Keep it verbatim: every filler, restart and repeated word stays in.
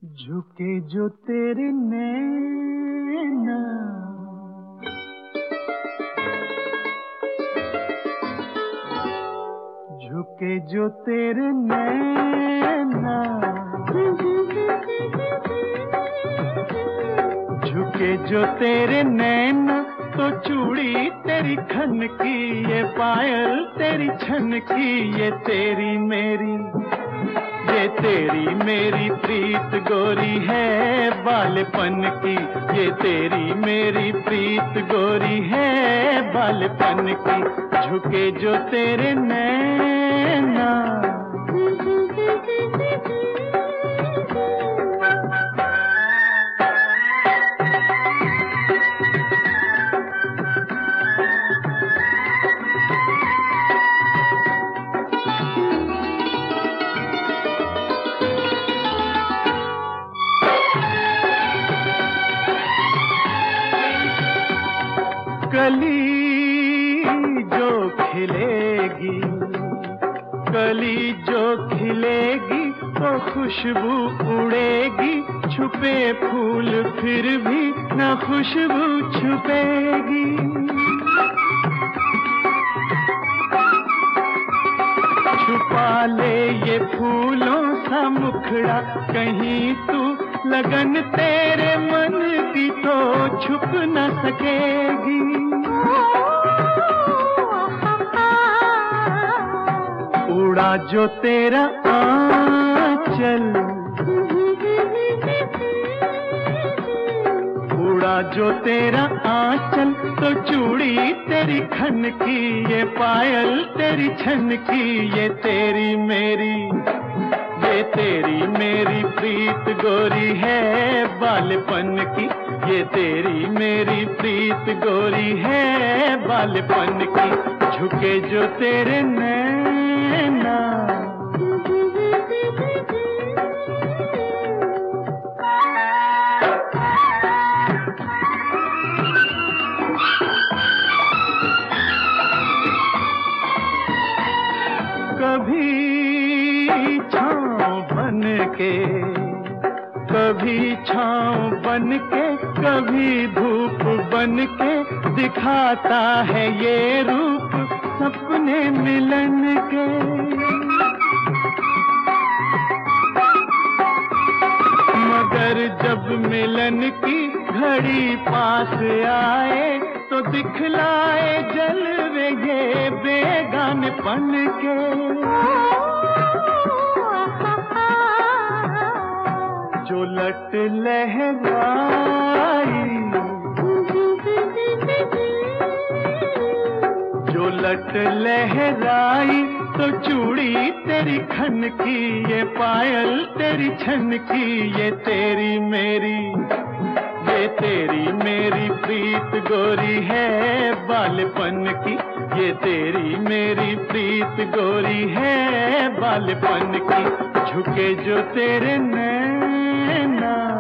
झुके जो तेरे नैना, झुके जो तेरे नैना, झुके जो तेरे नैना, तो चूड़ी तेरी खन की, ये पायल तेरी छन की, ये तेरी मेरी, ये तेरी मेरी प्रीत गोरी है बालपन की, ये तेरी मेरी प्रीत गोरी है बालपन की। झुके जो तेरे नैना, कली जो खिलेगी, कली जो खिलेगी, तो खुशबू उड़ेगी, छुपे फूल फिर भी न खुशबू छुपेगी। छुपा ले ये फूलों सा मुखड़ा कहीं तू, लगन तेरे मन की तो छुप न सकेगी। उड़ा जो तेरा आंचल, उड़ा जो तेरा आंचल, तो चूड़ी तेरी खन की, ये पायल तेरी छन की, ये तेरी मेरी, ये तेरी मेरी प्रीत गोरी है बालपन की, ये तेरी मेरी प्रीत गोरी है बालपन की। झुके जो तेरे नैना, कभी छाँव बन के, कभी छाँव बन के, कभी धूप बन के, दिखाता है ये रूप सपने मिलन के। मगर जब मिलन की घड़ी पास आए, तो दिखलाए जलवे ये बेगानपन के। जो लट लहराई, जो लट लहराई, तो चूड़ी तेरी खन की, ये पायल तेरी छन की, ये तेरी मेरी, ये तेरी मेरी प्रीत गोरी है बालपन की, ये तेरी मेरी प्रीत गोरी है बालपन की। झुके जो तेरे नैना,